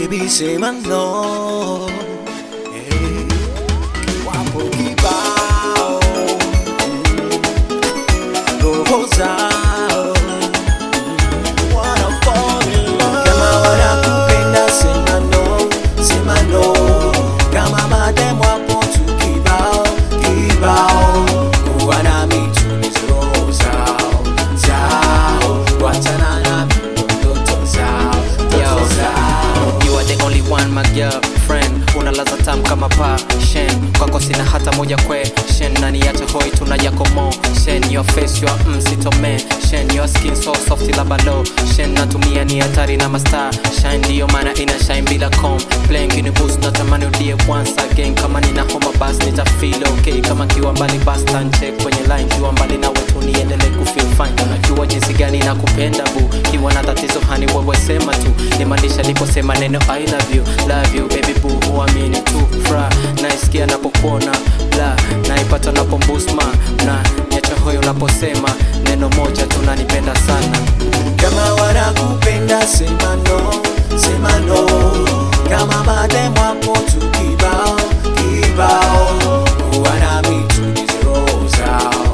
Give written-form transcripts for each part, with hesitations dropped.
baby sema no. Hey, wapo kibao roho zao wanna fall in love. Kama wanakupenda sema no, sema no. Kama madem wapo tu kibao, kibao. Kuwa na mitulizo roho zao, zao. Wachana na ndoto zao, ndoto zao. You are the only one my girlfriend. Unalaza tamu kama passion. Kwako sina hata moja question. Nani yache hoi tuna yako motion. Your face your sitomention. Your skin so soft la lotion. Natumia ni hatari na master shine. Ndiyo maana ina shine bila complain. Kini boost natamani udie once again. Kama nina homa bas nita feel okay. Kama kiwa mbali bas check kwenye line. Kiwa mbali na wetu niendelee kufeel fine. Unajua jinsi gani nakupenda boo. Kiwa na tatizo hani wewe sema tu. Nimandisha liposema neno I love you baby boo. Huamini tu fra naisikia napokuona bla. Naipata napoboost ma na niacha hoyo naposema neno moja tunanipenda sana. Kama wanakupenda sema no, sema no. Kama madem wapo tu kibao, kibao. Kuwa na mitulizo roho zao,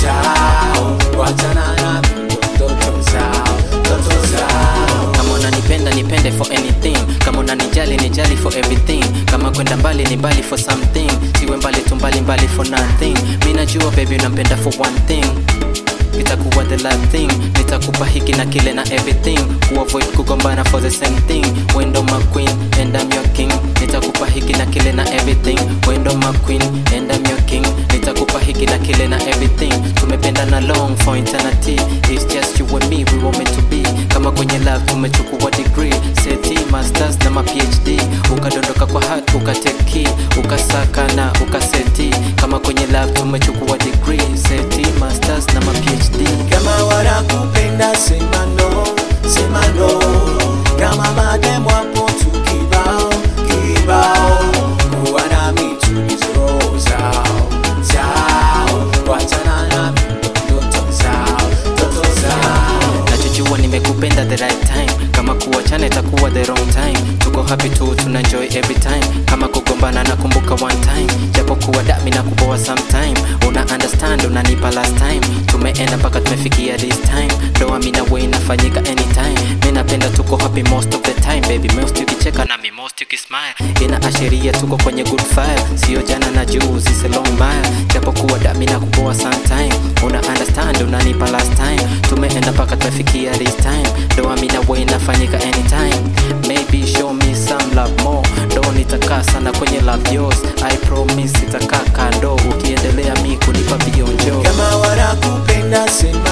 zao. Wachana na ndoto zao, ndoto zao. Kama unanipenda nipende for anything. Kama unanijali nijali for everything. Kama kwenda mbali ni mbali for something. Siwe mbali tu mbali for nothing. Mimi najua baby unampenda for one thing. Nitakuwa the last thing. Nitakupa hiki na kile na everything. Kuavoid kugombana for the same thing. Wendo my queen and I'm your king. Nitakupa hiki na kile na everything. Wendo my queen and I'm your king. Nitakupa hiki na kile na everything. Tumependana long for eternity. It's just you and me, we were meant to be. Kama kwenye love tumechukua degree. Seti, masters na ma PhD. Ukadondoka kwa heart, ukatake key. Ukasaka na ukaseti. Kama kwenye love tumechukua degree. Seti, masters na ma PhD. Kama wanakupenda sema no, sema no. Kama madem wapo tu kibao, kibao. Kuwa na mitulizo roho zao, zao. Wachana na ndoto zao, ndoto zao. Nachojua nimekupenda the right time. Kama kuachana itakuwa the wrong time. Tuko happy tu tunaenjoy every time. Kama kugombana nakumbuka one time. Japo kuwa dami na kuboa sometime. Una understand unanipa last time. Tumeenda mpaka tumefikia this time. Ndoa mimi na wewe inafanyika anytime. Mimi napenda tuko happy most of the time baby. Most ukicheka na mimi most ukismile. Inaashiria tuko kwenye good fire. Sio jana na juzi it's a long mile. Japo kuwa dami na kuboa sometime. Una understand unanipa last time. Tumeenda mpaka tumefikia this time. Ndoa mimi na wewe inafanyika anytime. Maybe show me some love more. Ndo nitakaa sana kwenye love yours. I promise itakaa kando. Ukiendelea mimi kunipa bionjo. Kama wanakupenda sema